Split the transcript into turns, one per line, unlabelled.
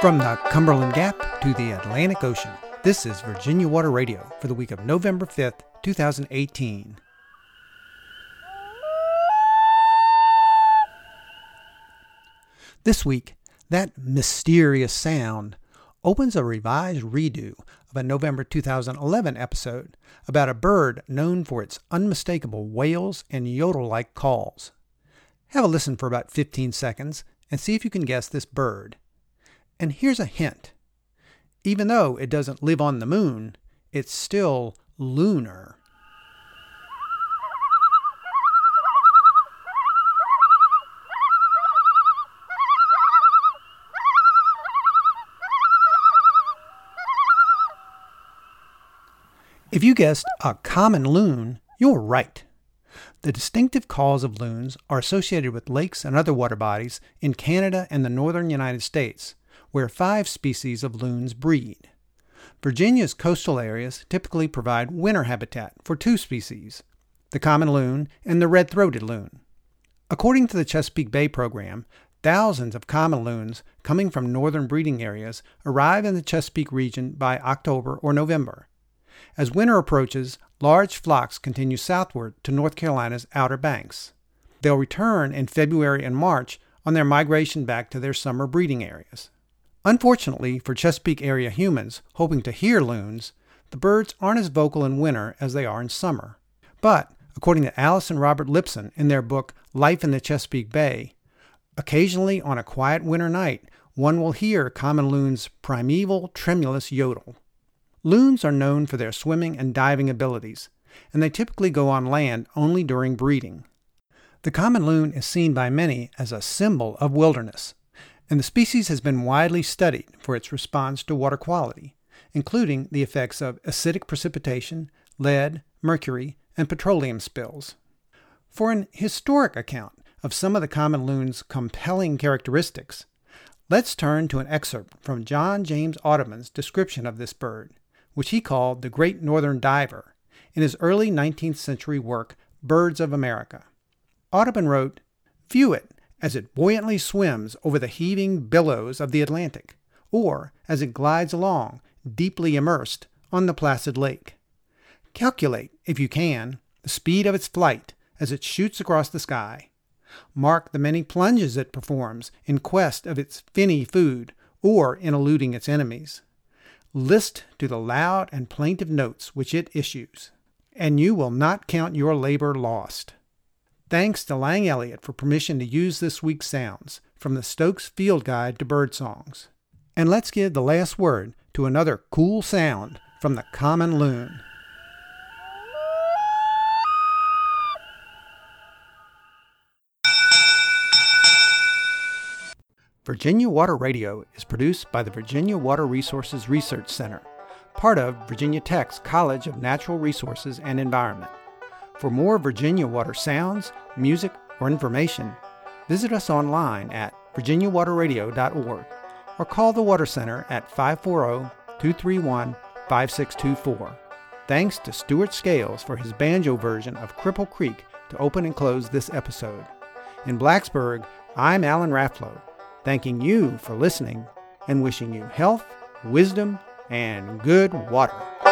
From the Cumberland Gap to the Atlantic Ocean, this is Virginia Water Radio for the week of November 5th, 2018. This week, that mysterious sound opens a revised redo of a November 2011 episode about a bird known for its unmistakable wails and yodel-like calls. Have a listen for about 15 seconds and see if you can guess this bird. And here's a hint. Even though it doesn't live on the moon, it's still lunar. If you guessed a common loon, you're right. The distinctive calls of loons are associated with lakes and other water bodies in Canada and the northern United States, where 5 species of loons breed. Virginia's coastal areas typically provide winter habitat for 2 species, the common loon and the red-throated loon. According to the Chesapeake Bay program, thousands of common loons coming from northern breeding areas arrive in the Chesapeake region by October or November. As winter approaches, large flocks continue southward to North Carolina's Outer Banks. They'll return in February and March on their migration back to their summer breeding areas. Unfortunately for Chesapeake area humans hoping to hear loons, the birds aren't as vocal in winter as they are in summer. But, according to Alice and Robert Lipson in their book Life in the Chesapeake Bay, occasionally on a quiet winter night, one will hear common loons' primeval, tremulous yodel. Loons are known for their swimming and diving abilities, and they typically go on land only during breeding. The common loon is seen by many as a symbol of wilderness, and the species has been widely studied for its response to water quality, including the effects of acidic precipitation, lead, mercury, and petroleum spills. For an historic account of some of the common loon's compelling characteristics, let's turn to an excerpt from John James Audubon's description of this bird, which he called the Great Northern Diver, in his early 19th century work, Birds of America. Audubon wrote, "View it as it buoyantly swims over the heaving billows of the Atlantic, or as it glides along, deeply immersed, on the placid lake. Calculate, if you can, the speed of its flight as it shoots across the sky. Mark the many plunges it performs in quest of its finny food or in eluding its enemies. List to the loud and plaintive notes which it issues, and you will not count your labor lost." Thanks to Lang Elliott for permission to use this week's sounds from the Stokes Field Guide to Bird Songs. And let's give the last word to another cool sound from the common loon. Virginia Water Radio is produced by the Virginia Water Resources Research Center, part of Virginia Tech's College of Natural Resources and Environment. For more Virginia water sounds, music, or information, visit us online at virginiawaterradio.org or call the Water Center at 540-231-5624. Thanks to Stuart Scales for his banjo version of Cripple Creek to open and close this episode. In Blacksburg, I'm Alan Rafflow, thanking you for listening and wishing you health, wisdom, and good water.